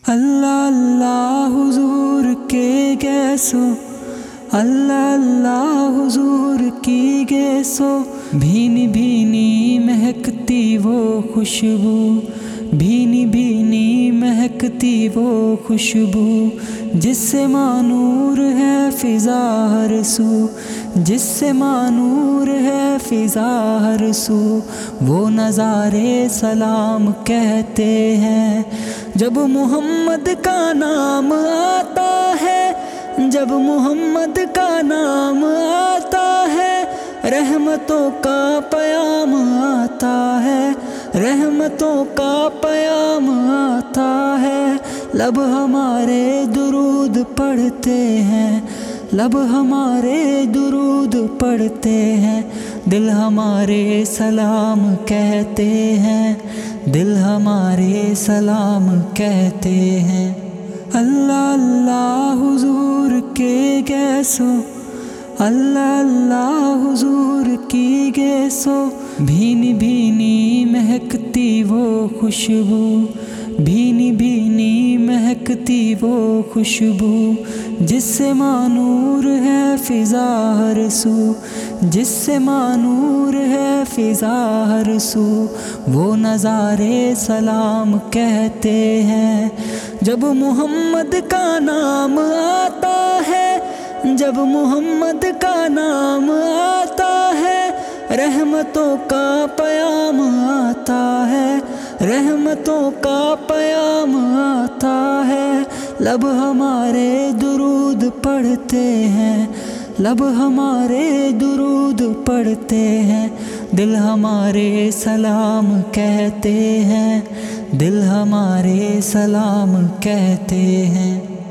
اللہ اللہ حضور کے گیسو، اللہ اللہ حضور کی گیسو، بھینی بھینی مہکتی وہ خوشبو، بھینی بھینی مہکتی وہ خوشبو، جس سے مانور ہے فضا ہر سو، جس سے مانور ہے فضا ہر سو، وہ نظارے سلام کہتے ہیں جب محمد کا نام آتا ہے، جب محمد کا نام آتا ہے، رحمتوں کا پیام آتا ہے، رحمتوں کا پیام آتا ہے، لب ہمارے درود پڑھتے ہیں، لب ہمارے درود پڑھتے ہیں، دل ہمارے سلام کہتے ہیں، دل ہمارے سلام کہتے ہیں۔ اللہ اللہ حضور کے گیسو، اللہ اللہ حضور کی گیسو، بھینی بھینی مہکتی وہ خوشبو، بھینی بھینی مہکتی وہ خوشبو، جس سے مانور ہے فضا ہر سو، جس سے مانور ہے فضا ہر سو، وہ نظارے سلام کہتے ہیں جب محمد کا نام آتا ہے، جب محمد کا نام آتا ہے، رحمتوں کا پیام آتا ہے، رحمتوں کا پیام آتا ہے، لب ہمارے درود پڑھتے ہیں، لب ہمارے درود پڑھتے ہیں، دل ہمارے سلام کہتے ہیں، دل ہمارے سلام کہتے ہیں۔